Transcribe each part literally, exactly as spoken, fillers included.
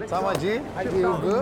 Sama G, you good?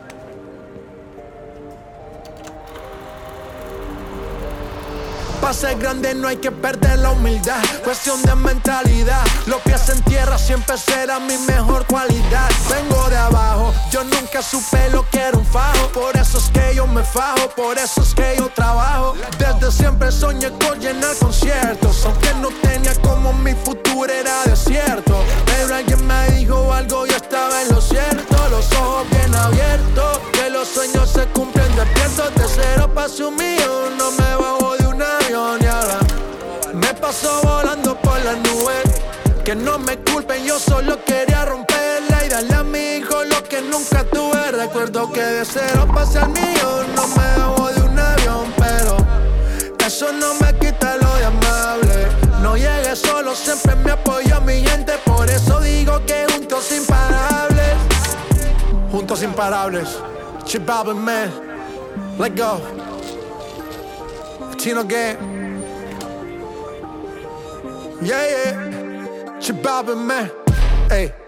Pa' ser grande no hay que perder la humildad. Cuestión de mentalidad. Los pies en tierra siempre será mi mejor cualidad. Vengo de abajo, yo nunca supe lo que era un fajo. Por eso es que yo me fajo, por eso es que yo trabajo. Desde siempre soñé con llenar conciertos, aunque no tenía como mi futuro era desierto. Pero alguien me dijo algo, yo estaba en lo cierto. Los ojos bien abiertos, que los sueños se cumplen despiertos. De cero pasé un millón, no me bajo de un avión y ahora me paso volando por las nubes. Que no me culpen, yo solo quería romperla y darle a mi hijo lo que nunca tuve. Recuerdo que de cero pasé al millón, no me bajo de un avión, pero eso no me quita lo de amable. No llegué solo, siempre me apoyó mi gente, por eso digo que juntos imparables. Juntos imparables, Chip Alvin, man, let go. Chino Gang, yeah, yeah, Chip Alvin, man, hey.